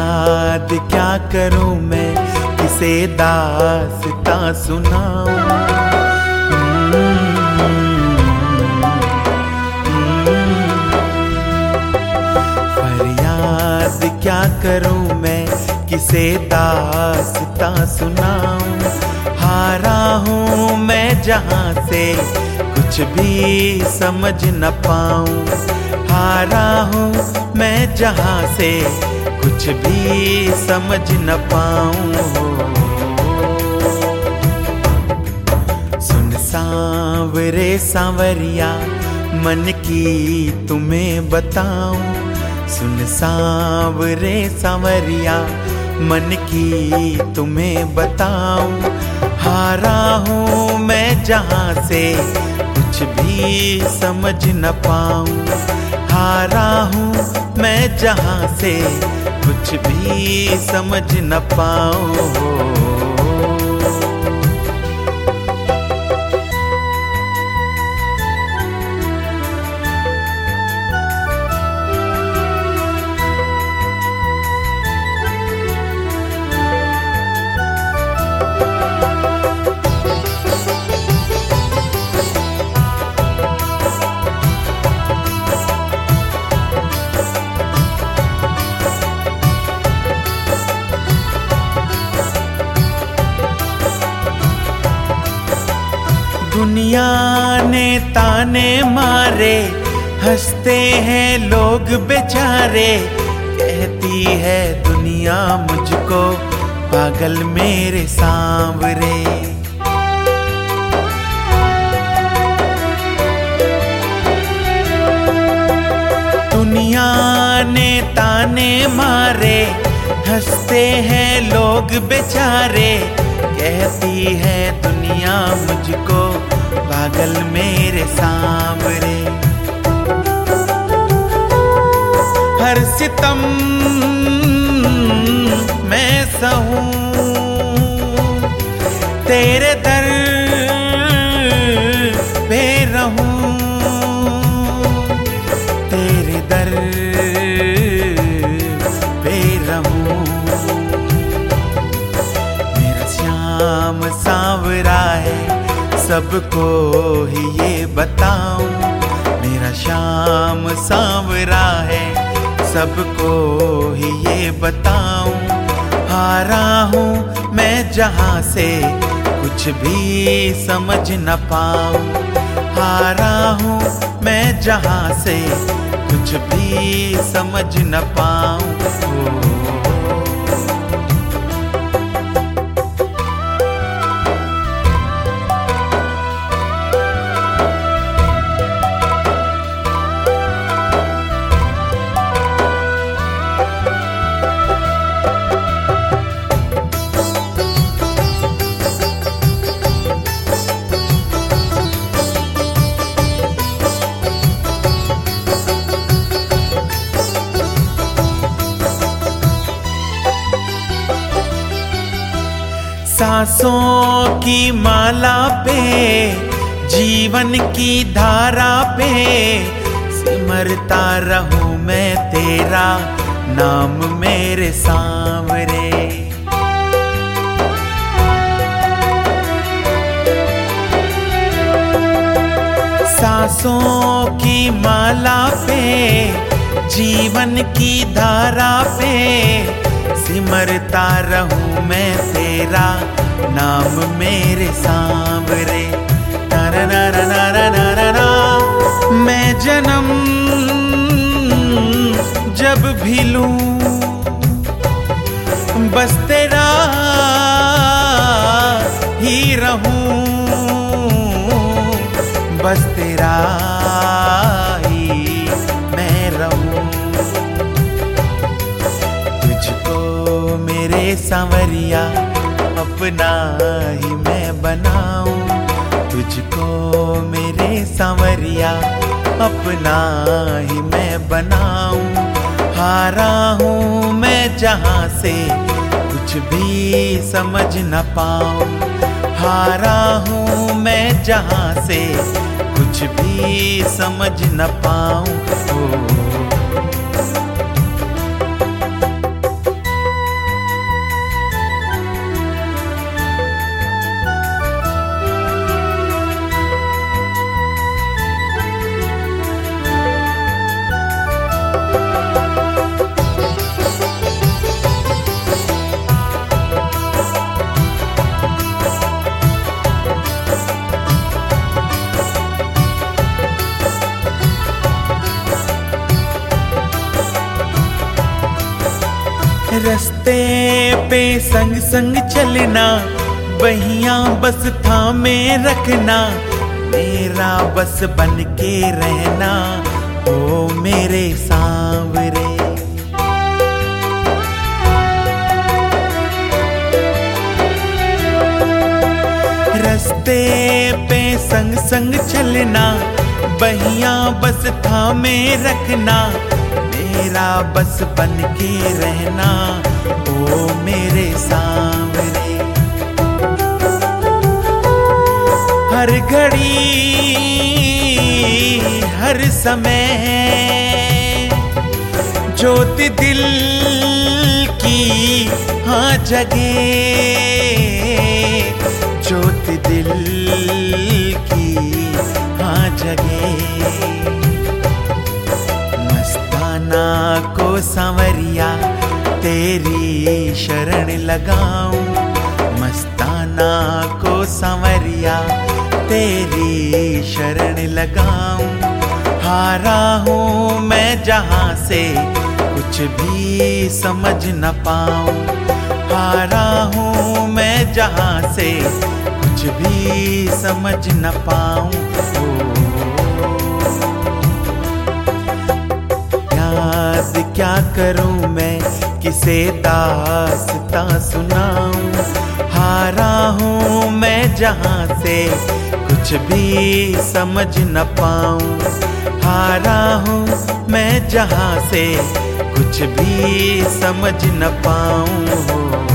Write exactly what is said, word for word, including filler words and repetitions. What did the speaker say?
फरियाद क्या करूं मैं, किसे दास्तां सुनाऊं। फरियाद क्या करूं मैं, किसे दास्तां सुनाऊं। हारा हूँ मैं जहाँ से कुछ भी समझ न पाऊं। हारा हूँ मैं जहाँ से कुछ भी समझ न पाऊं। सुन सांवरे सांवरिया मन की तुम्हें बताऊं। सुन सांवरे सांवरिया मन की तुम्हें बताऊं। हारा हूँ मैं जहाँ से कुछ भी समझ न पाऊं। हारा हूँ मैं जहाँ से कुछ भी समझ न पाऊं। दुनिया ने ताने मारे, हंसते हैं लोग बेचारे। कहती है दुनिया मुझको पागल मेरे सांवरे। दुनिया ने ताने मारे, हंसते हैं लोग बेचारे। कहती है दुनिया मुझको पागल मेरे सांवरे। हर सितम मैं सहूं, तेरे दर पे रहूं। तेरे दर पे रहूं। मेरा श्याम सांवरा है, सबको ही ये बताऊं। मेरा श्याम सांवरा है, सबको ही ये बताऊं। हारा हूँ मैं जहाँ से कुछ भी समझ न पाऊं। हारा हूँ मैं जहाँ से कुछ भी समझ न पाऊं। सांसों की माला पे, जीवन की धारा पे सिमरता रहूं मैं तेरा नाम मेरे सांवरे। सांसों की माला पे, जीवन की धारा पे सिमरता रहूं मैं तेरा नाम मेरे सांवरे। नारा नारा नारा नारा ना। मैं जन्म जब भी लूं, बस तेरा ही रहूं। बस तेरा ही मैं रहूं। तुझको मेरे सांवरिया अपना ही मैं बनाऊं। तुझको मेरे सांवरिया अपना ही मैं बनाऊं। हारा हूँ मैं जहाँ से कुछ भी समझ न पाऊं। हारा हूँ मैं जहाँ से कुछ भी समझ न पाऊं। रस्ते पे संग संग चलना, बहिया बस थामे रखना, मेरा बस बन के रहना ओ मेरे सांवरे। रस्ते पे संग संग चलना, बहिया बस थामे रखना, मेरा बस बन के रहना ओ मेरे सांवरे। हर घड़ी हर समय ज्योति दिल की हाँ जगे, ज्योति दिल की हाँ जगे। मस्ताना को सांवरिया तेरी शरण लगाऊं, मस्ताना को सांवरिया तेरी शरण लगाऊं। हारा हूँ मैं जहाँ से कुछ भी समझ न पाऊं, हारा हूँ मैं जहाँ से कुछ भी समझ न पाऊं। याद क्या करूं मैं किसे दास्तां सुनाऊं, हारा हूँ मैं जहाँ से कुछ भी समझ न पाऊं, हारा हूँ मैं जहाँ से कुछ भी समझ न पाऊं।